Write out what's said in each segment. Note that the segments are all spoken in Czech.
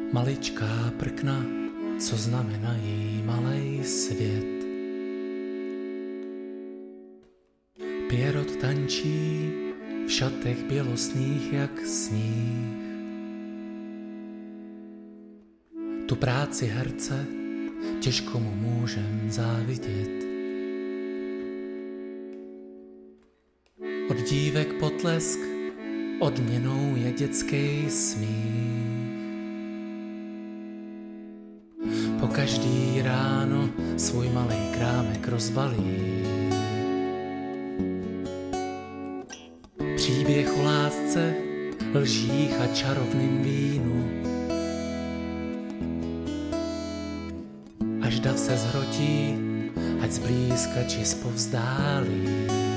Maličká prkna, co znamenají malej svět. Pierrot tančí v šatech bělostných jak sníh. Tu práci herce těžko mu můžem závidět. Od dívek potlesk odměnou je dětský smích. Po každý ráno svůj malej krámek rozbalí. Příběh o lásce, lžích a čarovným vínu. Až dav se zhrotí, ať zblízka či zpovzdálí.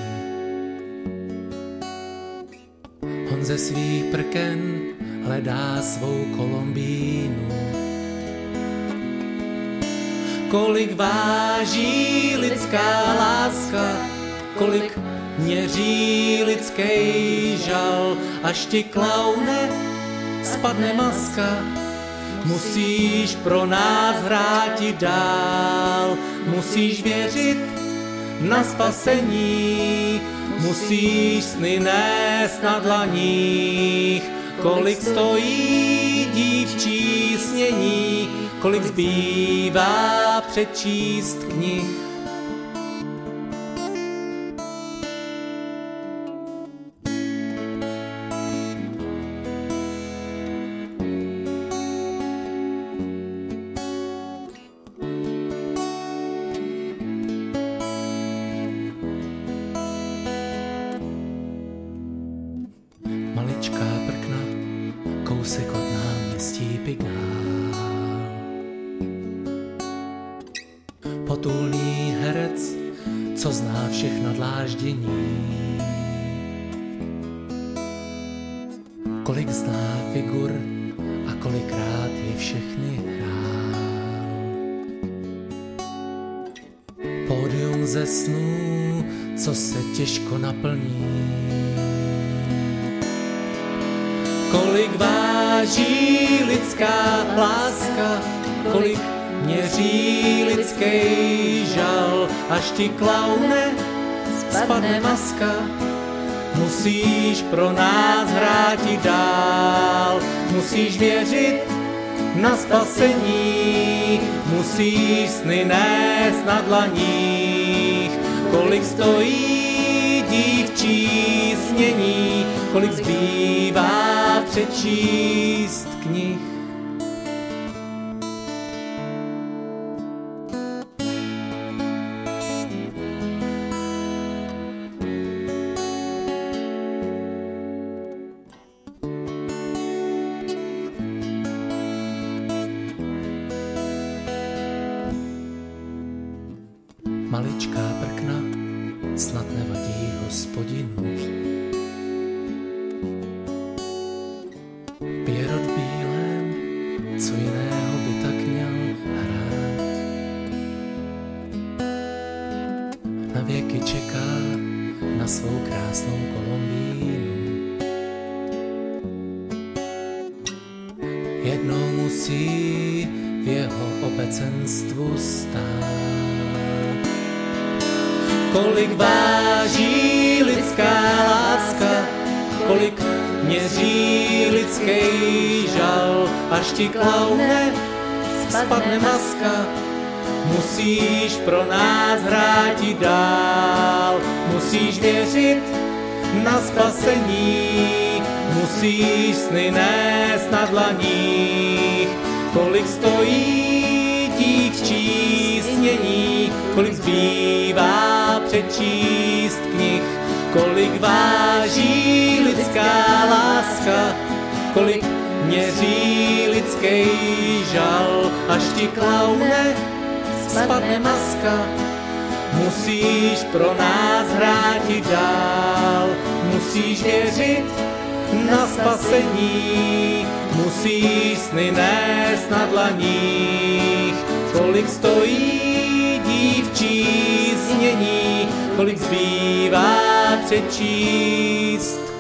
On ze svých prken hledá svou Kolombínu. Kolik váží lidská láska, kolik měří lidský žal, až ti klaune spadne maska, musíš pro nás hráti dál, musíš věřit na spasení, musíš sny nést na dlaních, kolik stojí dívčí snění, kolik zbývá přečíst knih. Maličká prkna, kousek od náměstí Pigalle. Potulný herec, co zná všechna dláždění. Kolik zná figur a kolikrát je všechny hrál. Pódium ze snů, co se těžko naplní. Kolik váží lidská láska, kolik měří lidský žal, až ti klaune spadne maska, musíš pro nás hráti dál, musíš věřit na spasení, musíš sny nést na dlaních, kolik stojí dívčí snění, kolik zbývá přečíst knih. Maličká prkna, snad nevadí Hospodinu. Pierrot v bílém, co jiného by tak měl hrát. Na věky čeká na svou krásnou Kolombínu. Jednou musí v jeho obecenstvu stát. Kolik váží lidská láska, kolik měří lidský žal, až ti klaune spadne maska, musíš pro nás hráti dál, musíš věřit na spasení, musíš sny nést na dlaních, kolik stojí dívčí snění, kolik zbývá přečíst knih, kolik váží lidská láska, kolik měří lidský žal, až ti klaune spadne maska, musíš pro nás hráti dál, musíš věřit na spasení, musíš sny nést na dlaních, kolik stojí dívčí snění, kolik zbývá přečíst